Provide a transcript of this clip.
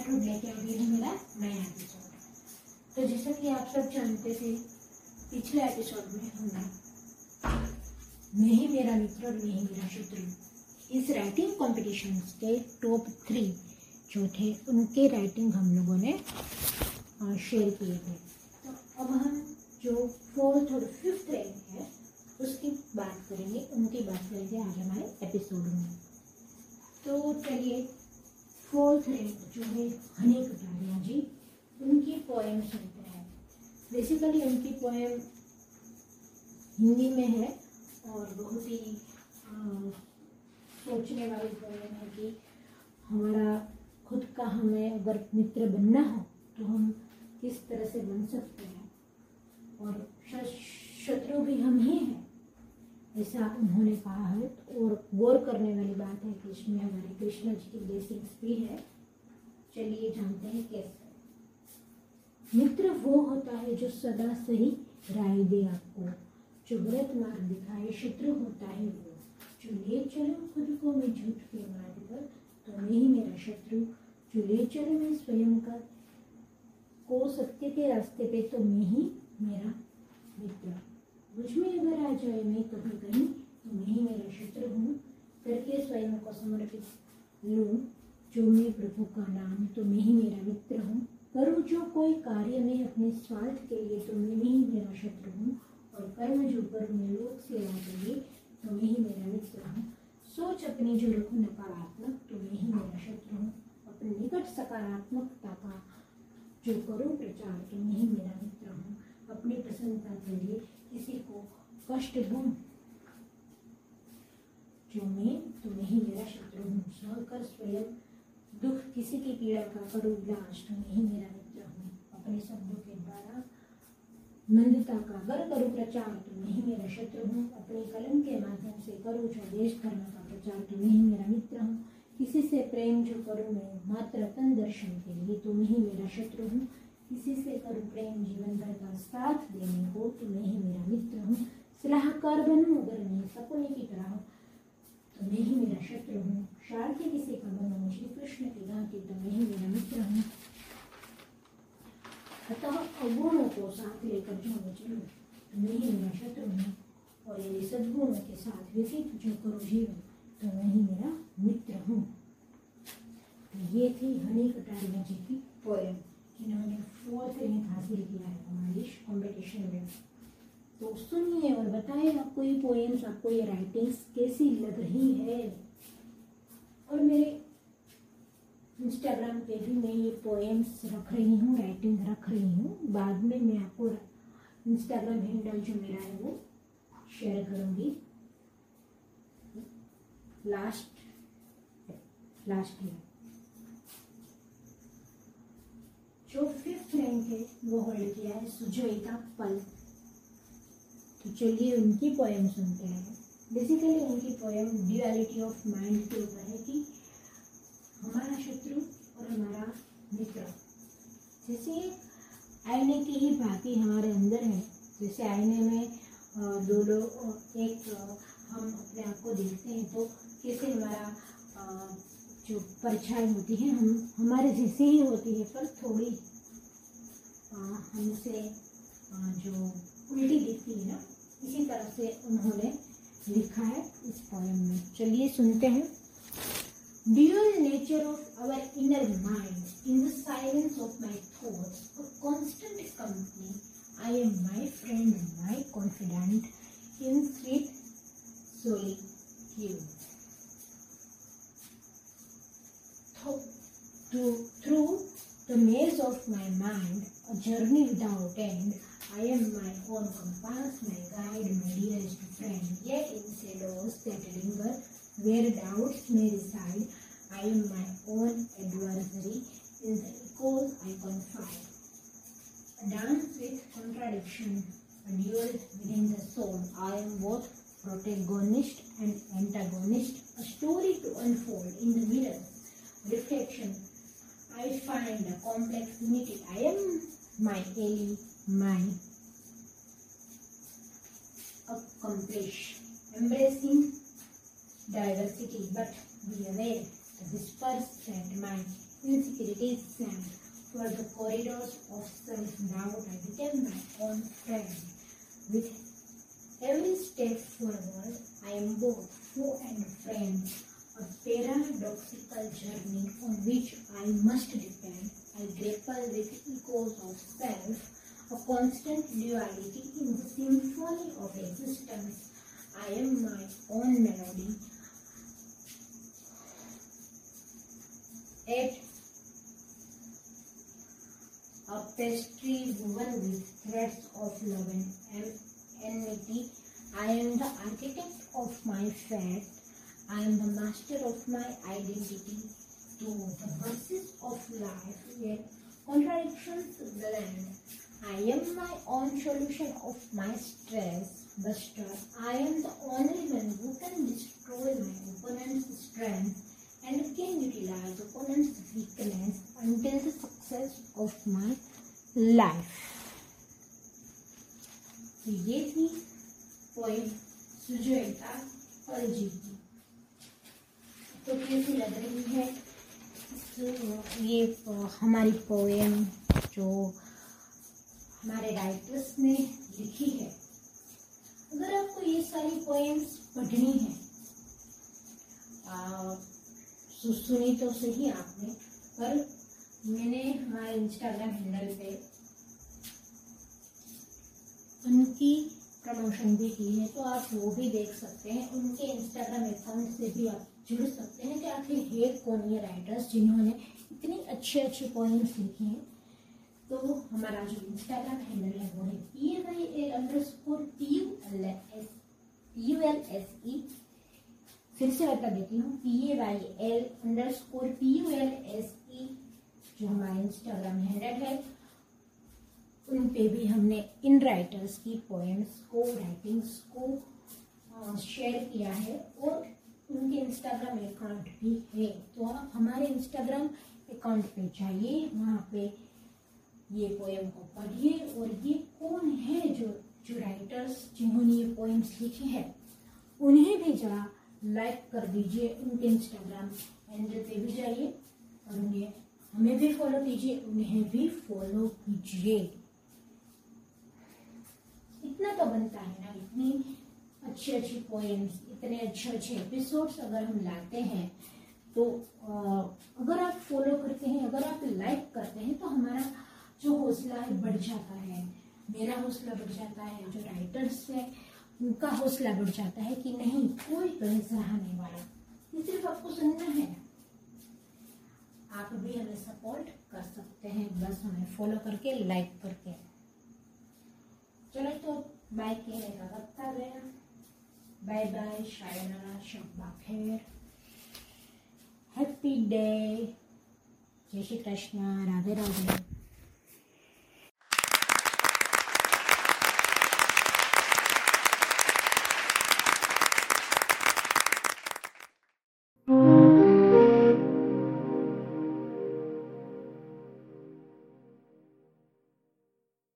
Episode लेके आ गई हूँ, मेरा नया एपिसोड। तो जैसा कि आप सब जानते थे, पिछले एपिसोड में हमने मैं ही मेरा मित्र और मैं ही मेरा शत्रु इस राइटिंग कॉम्पिटिशन के टॉप 3 जो थे उनके राइटिंग हम लोगों ने शेयर किए थे। तो अब हम जो 4th और 5th रैंक है उसकी बात करेंगे, उनकी बात करेंगे आज हमारे एपिसोड में। तो चलिए 4th रैंक जो है हनी कटारिया जी, उनकी पोएम सुनते हैं। बेसिकली उनकी पोएम हिंदी में है और बहुत ही सोचने वाली पोएम है कि हमारा खुद का हमें अगर मित्र बनना हो तो हम किस तरह से बन सकते हैं, और शत्रु भी हम ही हैं, ऐसा उन्होंने कहा है। और गौर करने वाली बात है कि इसमें हमारे कृष्ण जी की ब्लेसिंग्स भी है। चलिए जानते हैं कैसे। मित्र वो होता है जो सदा सही राय दे आपको, जो गलत मार्ग दिखाए। शत्रु होता है वो जो ले चलो खुद को मैं झूठ के मार्ग पर, तो मैं ही मेरा शत्रु। जो ले चलो मैं स्वयं का को सत्य के रास्ते पे, तो मैं ही मेरा मित्र। मुझ में अगर आ जाए मैं कभी कहीं, तो मैं ही मेरा शत्रु हूँ। करके स्वयं को समर्पित लूँ जो मैं प्रभु का नाम, तो मैं ही मेरा मित्र हूँ। करूँ जो कोई कार्य में अपने स्वार्थ के लिए, तो मैं ही मेरा शत्रु हूँ। और कर्म जो करूँ मैं लोक सेवा के लिए, तो मैं ही मेरा मित्र हूँ। सोच अपनी जो रखूँ नकारात्मक, तो मैं ही मेरा शत्रु हूँ। अपने निकट सकारात्मकता का जो करूँ प्रचार, तो मैं ही मेरा मित्र हूँ। अपनी प्रसन्नता के लिए किसी को कष्ट दूं जो मैं, तो मैं ही मेरा शत्रु हूँ। सहकर स्वयं दुख किसी की पीड़ा का करूँ इलाज, तो मैं ही मेरा मित्र हूँ। अपने शब्दों के द्वारा मंदता का अगर करूँ प्रचार, तो मैं ही मेरा शत्रु हूँ। अपने कलम के माध्यम से करूँ जो देश धर्म का प्रचार, तो मैं ही मेरा मित्र हूँ। किसी से प्रेम जो करूँ मैं मात्र तन दर्शन के लिए, तो मैं ही मेरा शत्रु हूँ। किसी से करूँ प्रेम जीवन भर का साथ देने को, तो मैं ही मेरा मित्र हूँ। सलाहकार बनूं अगर मैं सपने की तरह, तो मैं ही मेरा शत्रु हूँ। सारथी किसी का बनूं श्री कृष्ण की भांति, तो मैं ही मेरा मित्र हूँ। अतः अवगुणों को साथ लेकर जो मैं चलूं, तो मैं ही मेरा शत्रु हूँ। और यदि सद्गुणों के साथ व्यतीत जो करूँ जीवन, तो मैं ही मेरा मित्र हूँ। तो ये थी हनी कटारिया जी की पोएम, जिन्होंने 4th रैंक हासिल किया है हमारी इस कॉम्पिटिशन में। तो सुनिए और बताएं आपको ये पोएम्स, आपको ये राइटिंग्स कैसी लग रही है। और मेरे इंस्टाग्राम पे भी मैं ये पोएम्स रख रही हूँ, राइटिंग रख रही हूँ। बाद में मैं आपको इंस्टाग्राम हैंडल जो मेरा है वो शेयर करूँगी लास्ट में। जो 5th रैंक है वो होल्ड किया है सुजोइता पल। तो चलिए उनकी पोएम सुनते हैं। बेसिकली उनकी पोएम ड्यूअलिटी ऑफ माइंड के ऊपर है कि हमारा शत्रु और हमारा मित्र जैसे आईने की ही भांति हमारे अंदर है। जैसे आईने में दो लोग हम अपने आप को देखते हैं, तो कैसे हमारा जो परछाई होती है हम हमारे जैसे ही होती है, पर थोड़ी हमसे जो उल्टी दिखती है ना, इसी तरह से उन्होंने लिखा है इस पोएम में। चलिए सुनते हैं। Dual nature of our inner mind, in the silence of my thoughts, a constant company, I am my friend, my confidant, in sweet solitude. Through the maze of my mind, a journey without end, I am my own compass, my guide, my dearest friend. Yet in shadows that linger, where doubts may reside, I am my own adversary. In the echoes I confide. A dance with contradiction, a duel within the soul. I am both protagonist and antagonist. A story to unfold in the mirror. Reflection. I find a complex unity. I am my ally, my accomplish. Embracing diversity, but be aware the whispers that my insecurities and for the corridors of self-doubt, I became my own friend. With every step forward, I am both foe and friend, a paradoxical journey on which I must depend. I grapple with echoes of self, a constant duality in the symphony of existence. I am my own melody, yet a pastry woven with threads of love and enmity. I am the architect of my fate. I am the master of my identity. To the verses of life, yet contradictions blend. I am my own solution of my stress buster. I am the only one who can destroy my opponent's strength and can utilize opponent's weakness until the success of my life. तो ये थी poem Sujata फौजी की। तो कैसी लग रही है ये हमारी पोएम जो हमारे राइटर्स ने लिखी है? अगर आपको ये सारी पोएम्स पढ़नी है, सुनी तो सही आपने, पर मैंने हमारे इंस्टाग्राम हैंडल पे उनकी प्रमोशन भी की है, तो आप वो भी देख सकते हैं। उनके इंस्टाग्राम अकाउंट से भी आप जुड़ सकते हैं कि आखिर है कौन ये राइटर्स जिन्होंने इतनी अच्छी अच्छी पोएम्स लिखी हैं। तो हमारा जो इंस्टाग्राम हैंडल है वो है PAYL_PULSE। फिर से बता देती हूँ, PAYL_PULSE जो हमारा इंस्टाग्राम हैंडल है। उन पे भी हमने इन राइटर्स की पोएम्स को, राइटिंग्स को शेयर किया है और उनके इंस्टाग्राम अकाउंट भी है। तो आप हमारे इंस्टाग्राम अकाउंट पे जाइए, वहाँ पे ये पोएम को पढ़िए और ये कौन है जो राइटर्स जिन्होंने ये पोएम्स लिखी है उन्हें भी जरा लाइक कर दीजिए। उनके इंस्टाग्राम हैंडल पे भी जाइए और उन्हें, हमें भी फॉलो कीजिए, उन्हें भी फॉलो कीजिए। इतना तो बनता है ना, इतनी अच्छी अच्छी पोएम्स, इतने अच्छे अच्छे एपिसोड्स अगर हम लाते हैं तो अगर आप फॉलो करते हैं, अगर आप लाइक करते हैं तो हमारा जो हौसला है बढ़ जाता है, मेरा हौसला बढ़ जाता है, जो राइटर्स है उनका हौसला बढ़ जाता है कि नहीं, कोई गलत सराहने वाला, ये सिर्फ आपको सुनना है। आप भी हमें सपोर्ट कर सकते हैं, बस हमें फॉलो करके, लाइक करके। चलो तो बाय कहने का वक्त आ गया। बाय बाय, शायरा, शब्बा खैर, हैप्पी डे, जय श्री कृष्ण, राधे राधे।